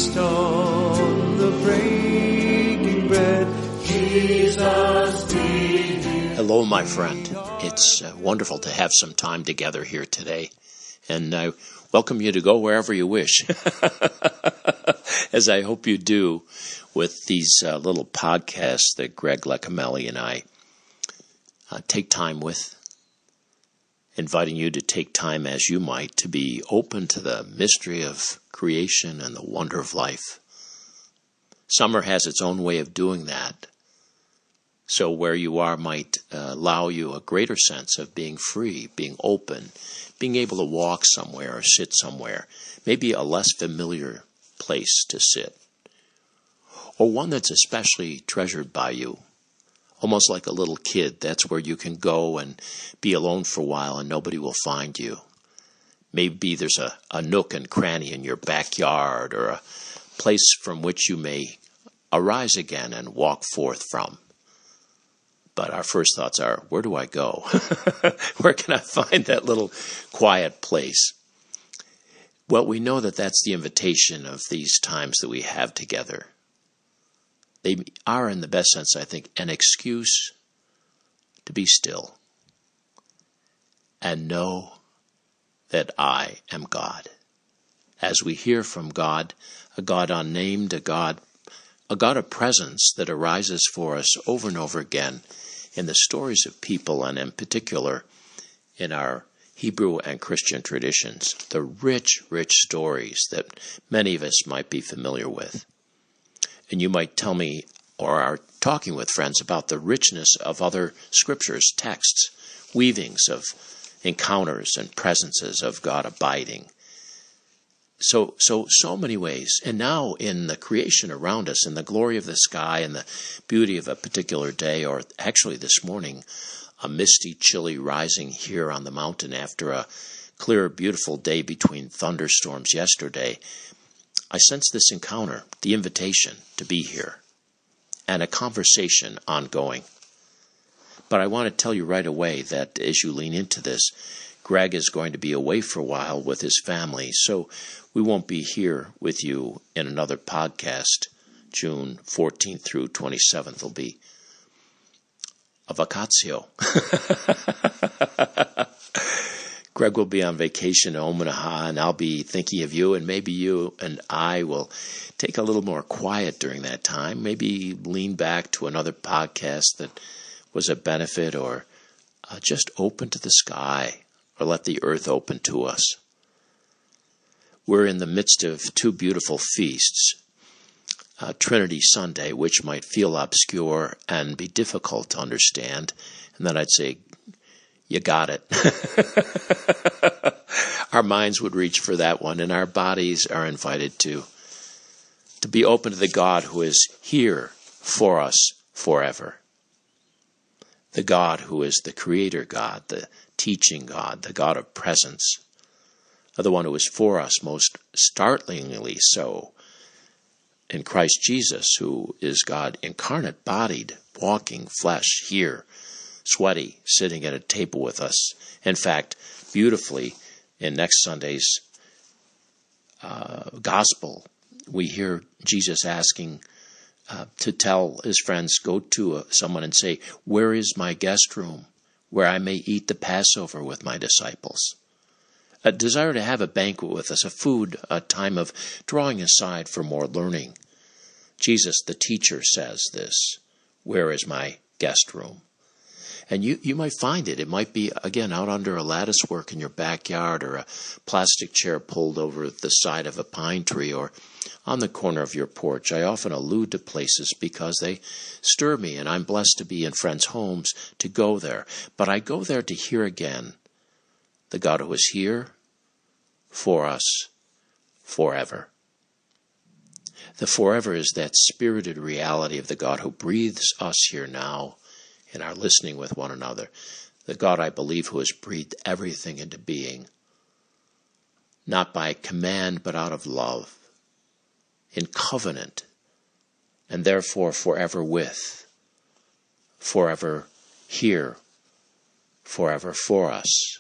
feast on the breaking bread. Jesus be here. Hello, my friend. It's wonderful to have some time together here today. And I welcome you to go wherever you wish, as I hope you do with these little podcasts that Greg Lecamelli and I take time with, inviting you to take time as you might to be open to the mystery of creation and the wonder of life. Summer has its own way of doing that. So where you are might allow you a greater sense of being free, being open, being able to walk somewhere or sit somewhere, maybe a less familiar place to sit, or one that's especially treasured by you, almost like a little kid. That's where you can go and be alone for a while and nobody will find you. Maybe there's a nook and cranny in your backyard, or a place from which you may arise again and walk forth from. But our first thoughts are, where do I go? Where can I find that little quiet place? Well, we know that that's the invitation of these times that we have together. They are, in the best sense, I think, an excuse to be still and know that I am God. As we hear from God, a God unnamed, a God of presence that arises for us over and over again in the stories of people, and in particular in our Hebrew and Christian traditions, the rich, rich stories that many of us might be familiar with. And you might tell me, or are talking with friends, about the richness of other scriptures, texts, weavings of encounters and presences of God abiding. So many ways. And now in the creation around us, in the glory of the sky and the beauty of a particular day, or actually this morning, a misty, chilly rising here on the mountain after a clear, beautiful day between thunderstorms yesterday, I sense this encounter, the invitation to be here, and a conversation ongoing. But I want to tell you right away that as you lean into this, Greg is going to be away for a while with his family, so we won't be here with you in another podcast. June 14th through 27th will be a vacatio. Greg will be on vacation in Omaha, and I'll be thinking of you, and maybe you and I will take a little more quiet during that time, maybe lean back to another podcast that was a benefit, or just open to the sky, or let the earth open to us. We're in the midst of two beautiful feasts, Trinity Sunday, which might feel obscure and be difficult to understand, and then I'd say, you got it. Our minds would reach for that one, and our bodies are invited to be open to the God who is here for us forever. The God who is the creator God, the teaching God, the God of presence, the one who is for us most startlingly so in Christ Jesus, who is God incarnate, bodied, walking flesh here, sweaty, sitting at a table with us. In fact, beautifully, in next Sunday's gospel, we hear Jesus asking to tell his friends, go to someone and say, where is my guest room, where I may eat the Passover with my disciples? A desire to have a banquet with us, a time of drawing aside for more learning. Jesus, the teacher, says this, where is my guest room? And you might find it. It might be, again, out under a lattice work in your backyard, or a plastic chair pulled over the side of a pine tree, or on the corner of your porch. I often allude to places because they stir me, and I'm blessed to be in friends' homes to go there. But I go there to hear again the God who is here for us forever. The forever is that spirited reality of the God who breathes us here now in our listening with one another. The God, I believe, who has breathed everything into being, not by command but out of love, in covenant, and therefore forever with, forever here, forever for us,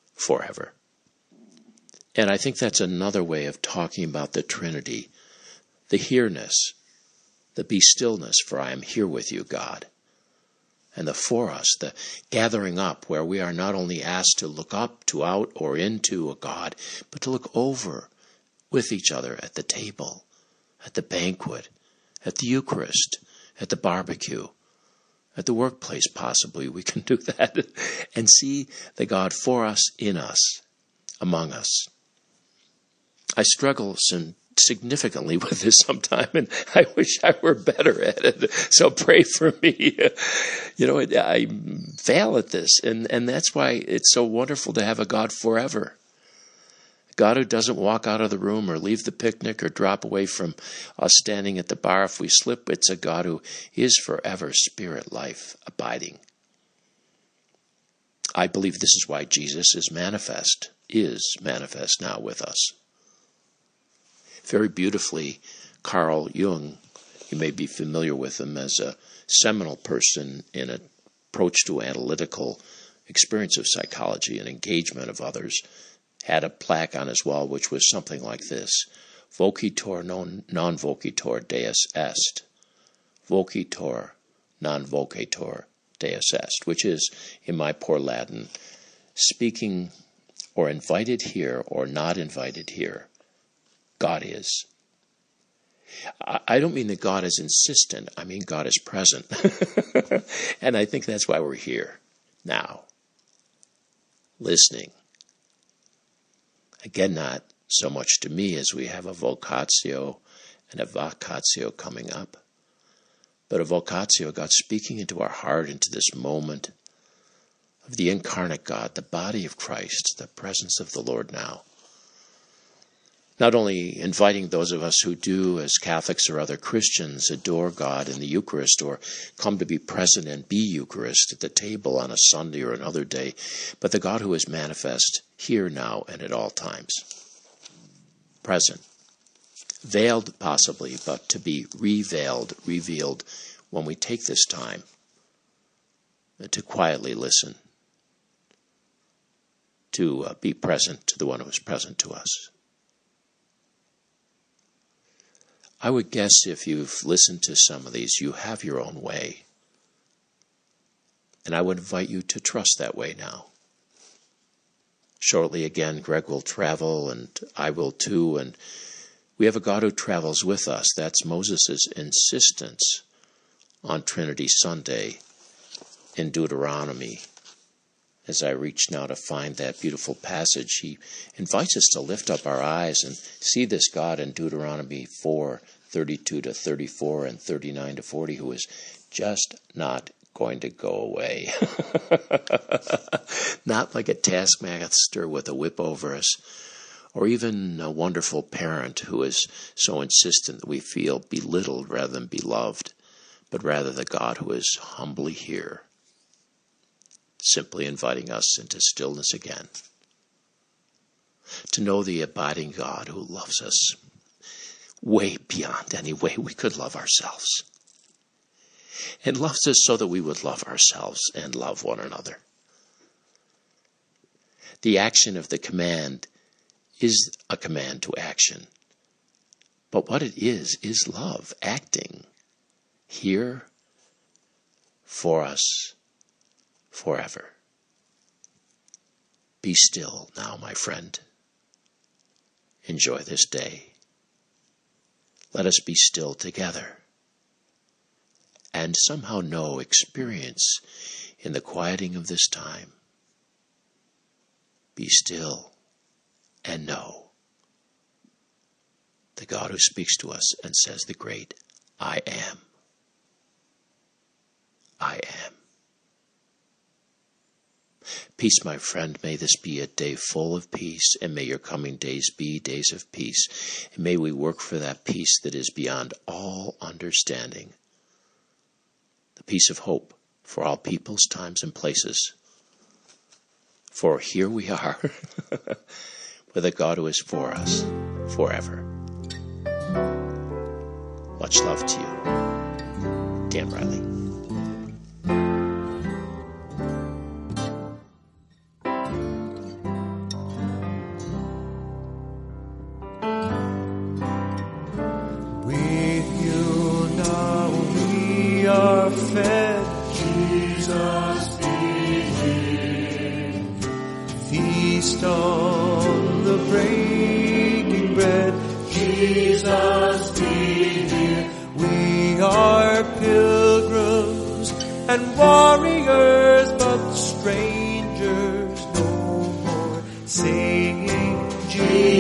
forever. And I think that's another way of talking about the Trinity, the here-ness, the be stillness, for I am here with you, God. And the for us, the gathering up, where we are not only asked to look up, to out, or into a God, but to look over with each other at the table, at the banquet, at the Eucharist, at the barbecue, at the workplace possibly. We can do that and see the God for us, in us, among us. I struggle significantly with this sometime, and I wish I were better at it. So pray for me. I fail at this, and that's why it's so wonderful to have a God forever. A God who doesn't walk out of the room or leave the picnic or drop away from us standing at the bar if we slip. It's a God who is forever, spirit, life, abiding. I believe this is why Jesus is manifest now with us. Very beautifully, Carl Jung, you may be familiar with him as a seminal person in an approach to analytical experience of psychology and engagement of others, had a plaque on his wall which was something like this: Vocitor non vocitor Deus est. Vocitor non vocator Deus est, which is, in my poor Latin, speaking or invited here or not invited here, God is. I don't mean that God is insistent. I mean God is present. And I think that's why we're here now, listening. Again, not so much to me as we have a vocatio and a vacatio coming up, but a vocatio, God speaking into our heart, into this moment of the incarnate God, the body of Christ, the presence of the Lord now. Not only inviting those of us who do, as Catholics or other Christians, adore God in the Eucharist or come to be present and be Eucharist at the table on a Sunday or another day, but the God who is manifest here, now, and at all times. Present. Veiled possibly, but to be revealed when we take this time to quietly listen, to be present to the one who is present to us. I would guess if you've listened to some of these, you have your own way. And I would invite you to trust that way now. Shortly again, Greg will travel, and I will too, and we have a God who travels with us. That's Moses' insistence on Trinity Sunday in Deuteronomy. As I reach now to find that beautiful passage, he invites us to lift up our eyes and see this God in Deuteronomy 4:32-34 and 39-40, who is just not going to go away. Not like a taskmaster with a whip over us, or even a wonderful parent who is so insistent that we feel belittled rather than beloved, but rather the God who is humbly here, simply inviting us into stillness again, to know the abiding God who loves us way beyond any way we could love ourselves, and loves us so that we would love ourselves and love one another. The action of the command is a command to action, but what it is love acting here for us forever. Be still now, my friend. Enjoy this day. Let us be still together and somehow experience in the quieting of this time. Be still and know the God who speaks to us and says the great I am. I am. Peace, my friend. May this be a day full of peace, and may your coming days be days of peace. And may we work for that peace that is beyond all understanding. The peace of hope for all peoples, times, and places. For here we are with a God who is for us forever. Much love to you. Dan Riley. We We are pilgrims and warriors, but strangers no more, singing Jesus.